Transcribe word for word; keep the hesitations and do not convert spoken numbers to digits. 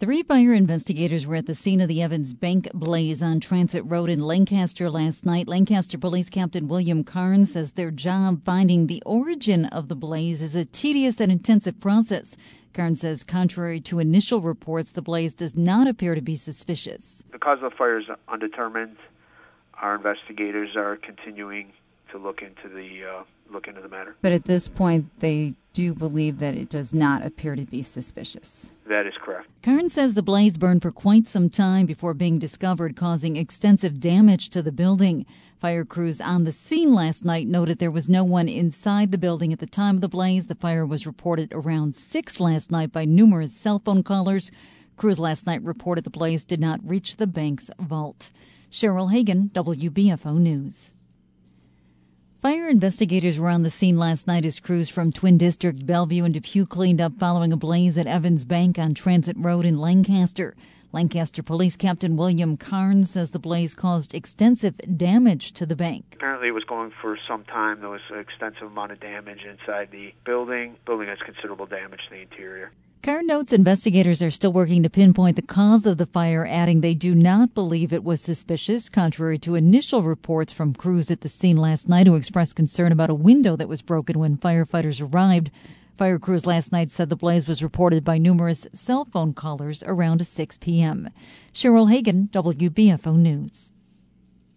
Three fire investigators were at the scene of the Evans Bank blaze on Transit Road in Lancaster last night. Lancaster Police Captain William Carnes says their job finding the origin of the blaze is a tedious and intensive process. Carnes says contrary to initial reports, the blaze does not appear to be suspicious. The cause of the fire is undetermined. Our investigators are continuing to look into the uh, look into the matter. But at this point, they do believe that it does not appear to be suspicious. That is correct. Carnes says the blaze burned for quite some time before being discovered, causing extensive damage to the building. Fire crews on the scene last night noted there was no one inside the building at the time of the blaze. The fire was reported around six last night by numerous cell phone callers. Crews last night reported the blaze did not reach the bank's vault. Cheryl Hagan, W B F O News. Fire investigators were on the scene last night as crews from Twin District, Bellevue, and Depew cleaned up following a blaze at Evans Bank on Transit Road in Lancaster. Lancaster Police Captain William Carnes says the blaze caused extensive damage to the bank. Apparently it was going for some time. There was an extensive amount of damage inside the building. The building has considerable damage to the interior. Carnes notes investigators are still working to pinpoint the cause of the fire, adding they do not believe it was suspicious, contrary to initial reports from crews at the scene last night who expressed concern about a window that was broken when firefighters arrived. Fire crews last night said the blaze was reported by numerous cell phone callers around six p.m. Cheryl Hagan, W B F O News.